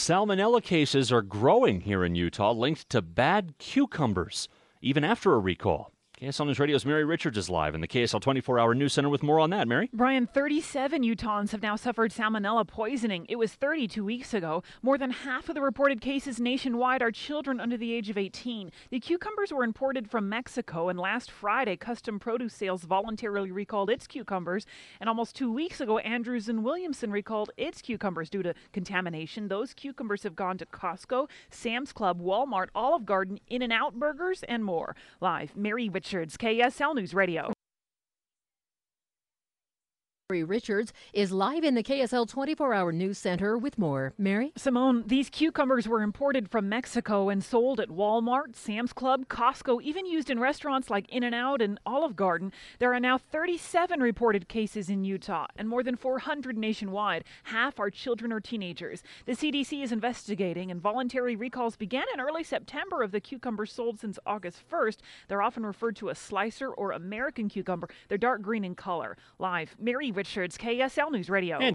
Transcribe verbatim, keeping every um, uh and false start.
Salmonella cases are growing here in Utah, linked to bad cucumbers, even after a recall. K S L News Radio's Mary Richards is live in the K S L twenty-four hour News Center with more on that. Mary? Brian, thirty-seven Utahns have now suffered salmonella poisoning. It was thirty-two weeks ago. More than half of the reported cases nationwide are children under the age of eighteen. The cucumbers were imported from Mexico, and last Friday, Custom Produce Sales voluntarily recalled its cucumbers. And almost two weeks ago, Andrews and Williamson recalled its cucumbers due to contamination. Those cucumbers have gone to Costco, Sam's Club, Walmart, Olive Garden, In-N-Out Burgers, and more. Live, Mary Richards. K S L News Radio. Mary Richards is live in the K S L twenty-four hour News Center with more. Mary? Simone, these cucumbers were imported from Mexico and sold at Walmart, Sam's Club, Costco, even used in restaurants like In-N-Out and Olive Garden. There are now thirty-seven reported cases in Utah and more than four hundred nationwide. Half are children or teenagers. The C D C is investigating, and voluntary recalls began in early September of the cucumbers sold since August first. They're often referred to as slicer or American cucumber. They're dark green in color. Live, Mary Richards, K S L News Radio. And